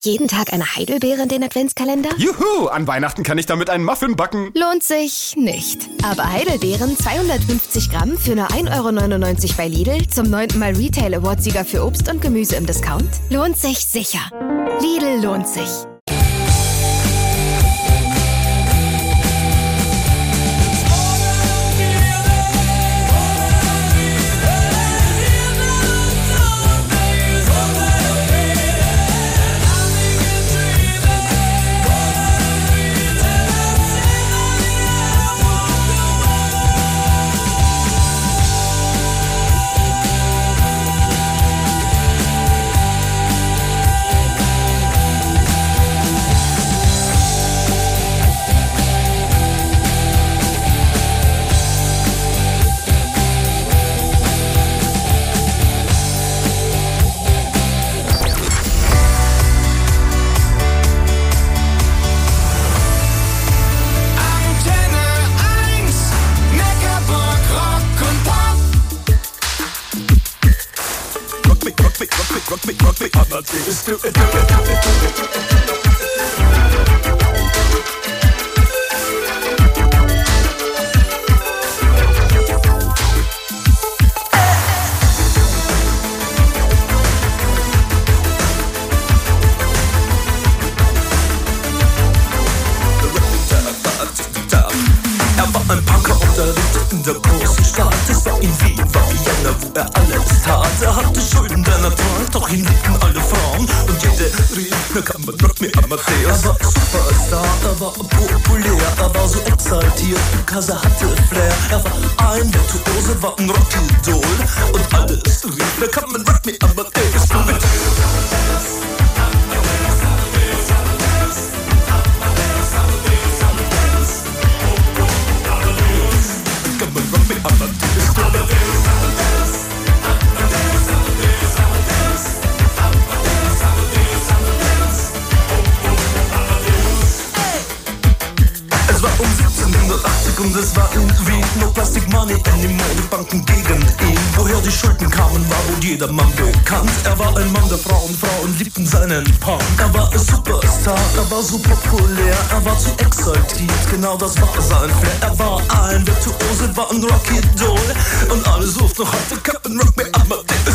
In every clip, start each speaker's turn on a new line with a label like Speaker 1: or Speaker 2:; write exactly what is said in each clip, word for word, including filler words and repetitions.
Speaker 1: Jeden Tag eine Heidelbeere in den Adventskalender?
Speaker 2: Juhu, an Weihnachten kann ich damit einen Muffin backen.
Speaker 1: Lohnt sich nicht. Aber Heidelbeeren zweihundertfünfzig Gramm für nur ein Euro neunundneunzig bei Lidl zum neunten Mal Retail Award-Sieger für Obst und Gemüse im Discount? Lohnt sich sicher. Lidl lohnt sich.
Speaker 3: Rock me, rock me, I'm not serious, do it, do it, do it, do it. Er war ein Punker unterwegs in der großen Stadt. Es war in Wien, war Vienna, wo er alles tat. Er hatte Schulden, der Natur, doch ihn liebten alle Frauen. Und jede rief, na kann man Rock me Amadeus. Er war Superstar, er war populär, er war so exaltiert, because er hatte Flair. Er war ein Virtuose, war ein Rockidol. Und alles rief, na kann man Rock me Amadeus. Es war um siebzehnhundertachtzig und es war irgendwie no Plastic Money anymore. Die Banken gegen ihn. Woher die Schulden kamen, war wohl jedermann bekannt. Er war ein Mann der Frauen, Frauen liebten seinen Punk. Er war ein Superstar, er war so populär, er war zu exaltiert, genau das war sein Flair. Er war ein Virtuose, war ein Rockidol. Und alle suchten noch heute Captain Rock me Amadeus.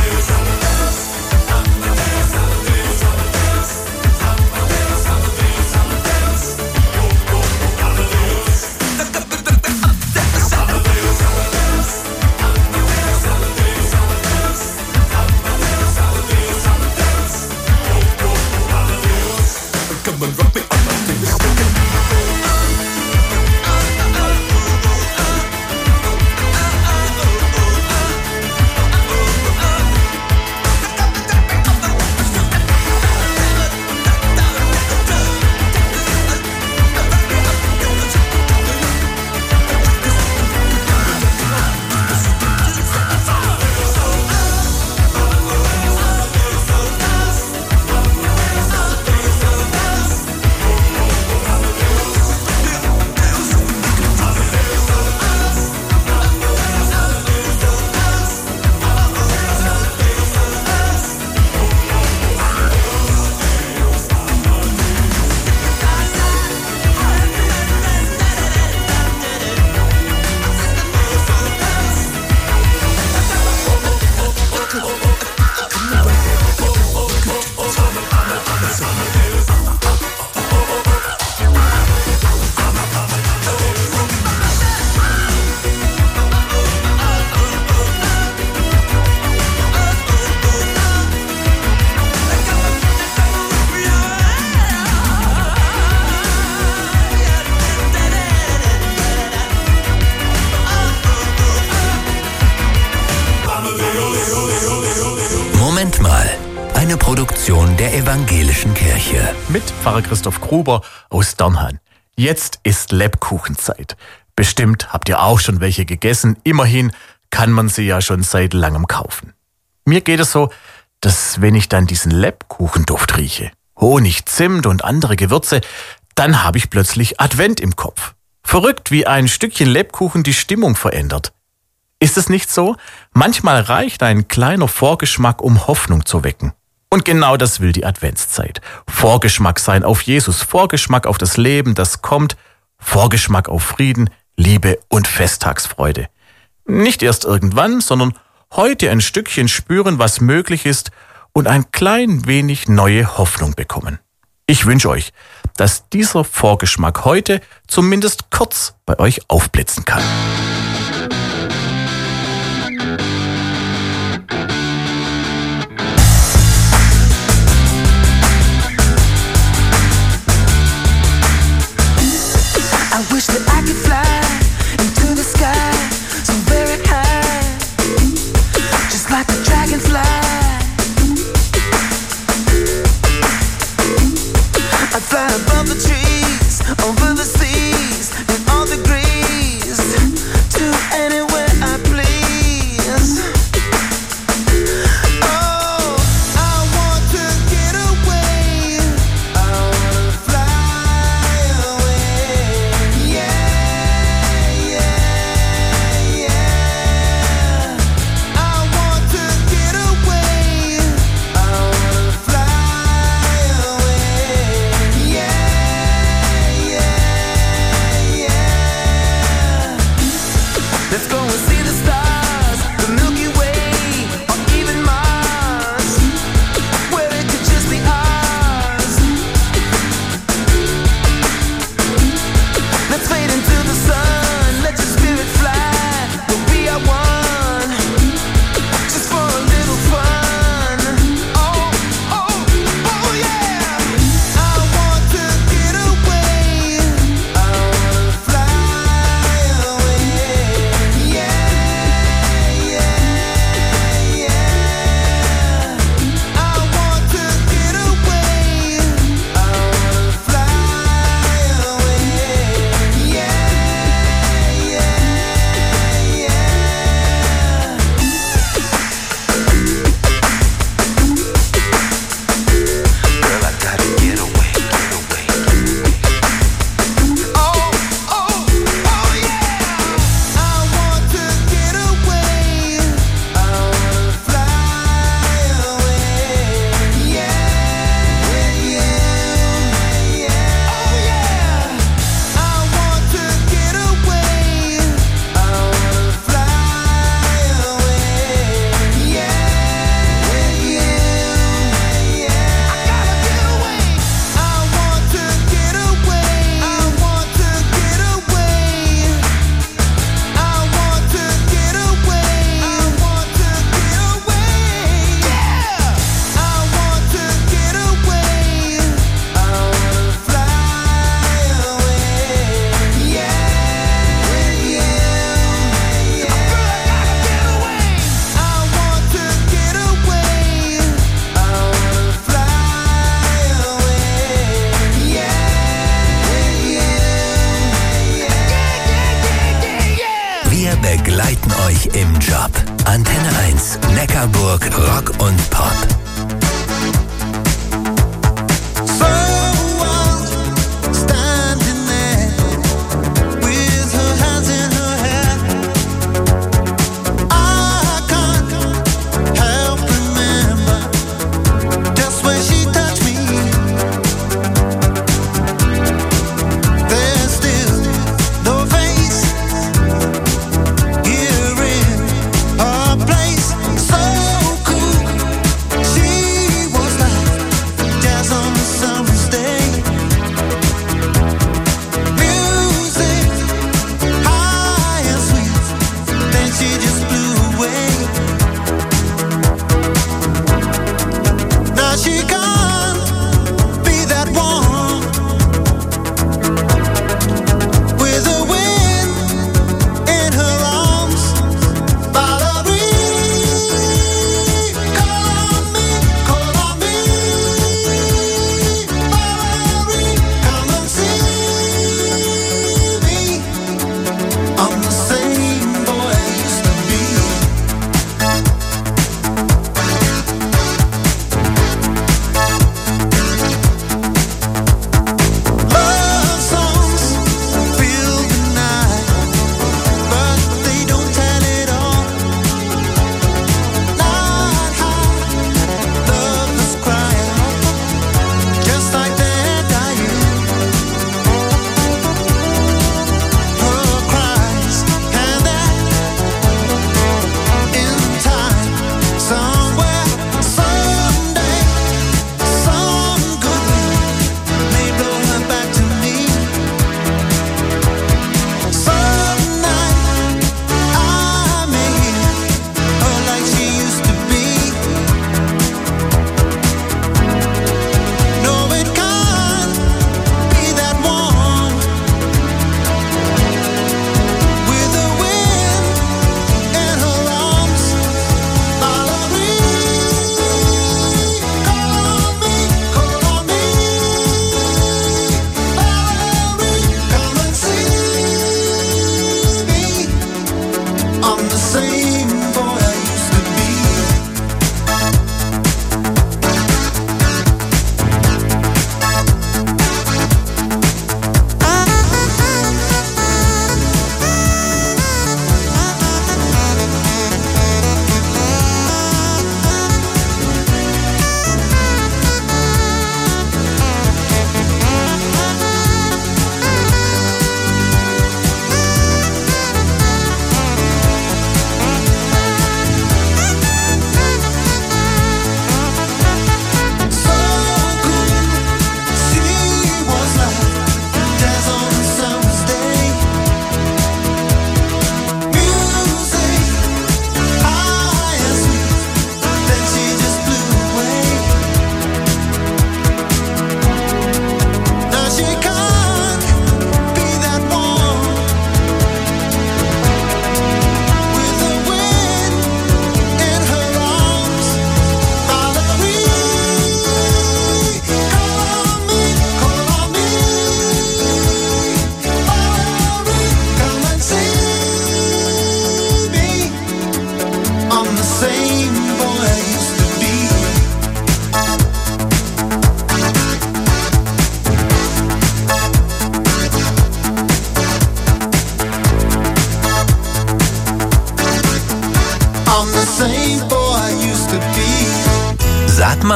Speaker 4: Moment mal, eine Produktion der Evangelischen Kirche.
Speaker 5: Mit Pfarrer Christoph Gruber aus Dernhan. Jetzt ist Lebkuchenzeit. Bestimmt habt ihr auch schon welche gegessen. Immerhin kann man sie ja schon seit langem kaufen. Mir geht es so, dass wenn ich dann diesen Lebkuchenduft rieche, Honig, Zimt und andere Gewürze, dann habe ich plötzlich Advent im Kopf. Verrückt, wie ein Stückchen Lebkuchen die Stimmung verändert. Ist es nicht so? Manchmal reicht ein kleiner Vorgeschmack, um Hoffnung zu wecken. Und genau das will die Adventszeit. Vorgeschmack sein auf Jesus, Vorgeschmack auf das Leben, das kommt, Vorgeschmack auf Frieden, Liebe und Festtagsfreude. Nicht erst irgendwann, sondern heute ein Stückchen spüren, was möglich ist und ein klein wenig neue Hoffnung bekommen. Ich wünsche euch, dass dieser Vorgeschmack heute zumindest kurz bei euch aufblitzen kann.
Speaker 3: I wish that I could fly into the sky so very high, just like a dragonfly. I'd fly above the trees, over the seas, in all degrees,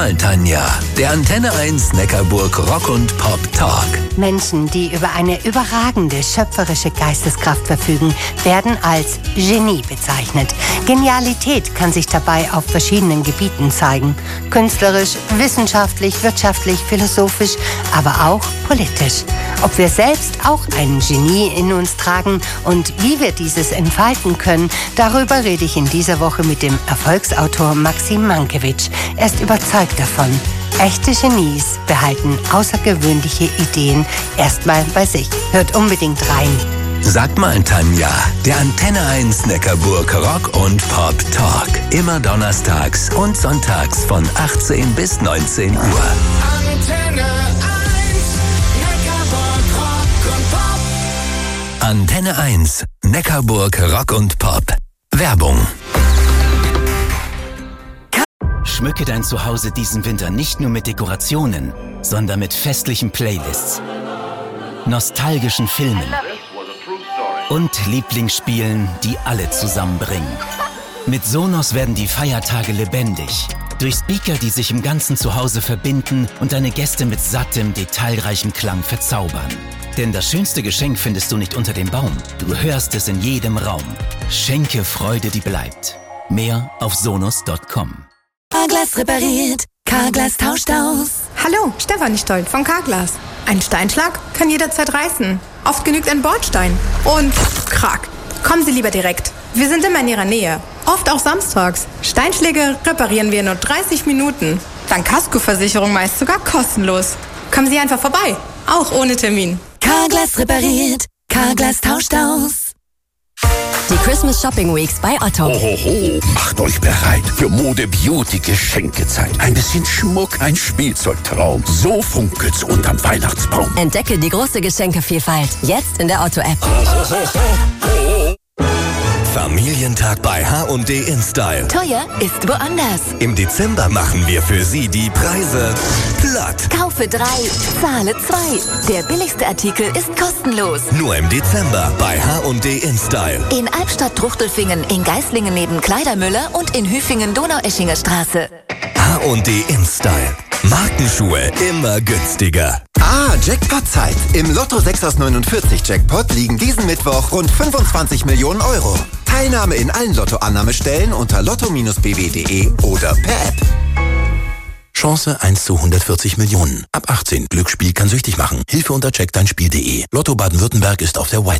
Speaker 4: mal, Tanja. Der Antenne eins Neckarburg Rock und Pop Talk.
Speaker 6: Menschen, die über eine überragende schöpferische Geisteskraft verfügen, werden als Genie bezeichnet. Genialität kann sich dabei auf verschiedenen Gebieten zeigen. Künstlerisch, wissenschaftlich, wirtschaftlich, philosophisch, aber auch politisch. Ob wir selbst auch ein Genie in uns tragen und wie wir dieses entfalten können, darüber rede ich in dieser Woche mit dem Erfolgsautor Maxim Mankiewicz. Er ist überzeugt davon. Echte Genies behalten außergewöhnliche Ideen erstmal bei sich. Hört unbedingt rein.
Speaker 4: Sag mal, Tanja. Der Antenne eins Neckarburg Rock und Pop Talk. Immer donnerstags und sonntags von achtzehn bis neunzehn Uhr.
Speaker 3: Antenne eins, Neckarburg Rock und Pop.
Speaker 4: Antenne eins Neckarburg Rock und Pop. Werbung.
Speaker 7: Schmücke dein Zuhause diesen Winter nicht nur mit Dekorationen, sondern mit festlichen Playlists, nostalgischen Filmen und Lieblingsspielen, die alle zusammenbringen. Mit Sonos werden die Feiertage lebendig. Durch Speaker, die sich im ganzen Zuhause verbinden und deine Gäste mit sattem, detailreichem Klang verzaubern. Denn das schönste Geschenk findest du nicht unter dem Baum. Du hörst es in jedem Raum. Schenke Freude, die bleibt. Mehr auf sonos punkt com.
Speaker 8: Carglass repariert, Carglass tauscht aus.
Speaker 9: Hallo, Stefanie Stoll von Carglass. Ein Steinschlag kann jederzeit reißen. Oft genügt ein Bordstein. Und krack. Kommen Sie lieber direkt. Wir sind immer in Ihrer Nähe. Oft auch samstags. Steinschläge reparieren wir in nur dreißig Minuten. Dank Kaskoversicherung meist sogar kostenlos. Kommen Sie einfach vorbei. Auch ohne Termin.
Speaker 8: Carglass repariert, Carglass tauscht aus. Die Christmas Shopping Weeks bei Otto.
Speaker 10: Ohoho, macht euch bereit für Mode-Beauty-Geschenkezeit. Ein bisschen Schmuck, ein Spielzeugtraum. So funkelt's unterm Weihnachtsbaum.
Speaker 8: Entdecke die große Geschenkevielfalt. Jetzt in der Otto-App.
Speaker 4: Familientag bei H und D InStyle.
Speaker 8: Teuer ist woanders.
Speaker 4: Im Dezember machen wir für Sie die Preise platt.
Speaker 8: Kaufe drei, zahle zwei. Der billigste Artikel ist kostenlos.
Speaker 4: Nur im Dezember bei H und D InStyle.
Speaker 8: In Albstadt-Truchtelfingen, in Geislingen neben Kleidermüller und in Hüfingen Donaueschinger Straße.
Speaker 4: H und D InStyle. Markenschuhe immer günstiger.
Speaker 11: Ah, Jackpot-Zeit. Im Lotto sechs aus neunundvierzig Jackpot liegen diesen Mittwoch rund fünfundzwanzig Millionen Euro. Teilnahme in allen Lottoannahmestellen unter lotto Bindestrich b w punkt d e oder per App.
Speaker 10: Chance eins zu hundertvierzig Millionen. Ab achtzehn. Glücksspiel kann süchtig machen. Hilfe unter check dein Spiel punkt d e. Lotto Baden-Württemberg ist auf der White